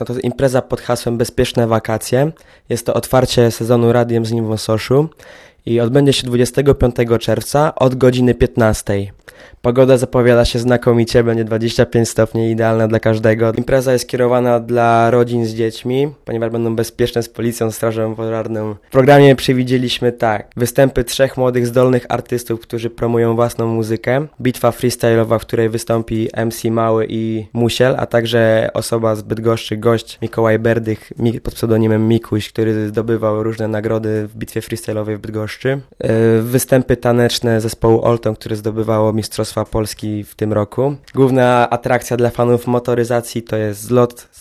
No to impreza pod hasłem Bezpieczne wakacje. Jest to otwarcie sezonu Radiem z Niwososzu i odbędzie się 25 czerwca od godziny 15. Pogoda zapowiada się znakomicie, będzie 25 stopni, idealna dla każdego. Impreza jest kierowana dla rodzin z dziećmi, ponieważ będą bezpieczne z policją, strażą pożarną. W programie przewidzieliśmy występy 3 młodych, zdolnych artystów, którzy promują własną muzykę, bitwa freestyle'owa, w której wystąpi MC Mały i Musiel, a także osoba z Bydgoszczy, gość Mikołaj Berdych pod pseudonimem Mikuś, który zdobywał różne nagrody w bitwie freestyle'owej w Bydgoszczy. Występy taneczne zespołu Olton, które zdobywało Mistrzostwa Polski w tym roku. Główna atrakcja dla fanów motoryzacji to jest zlot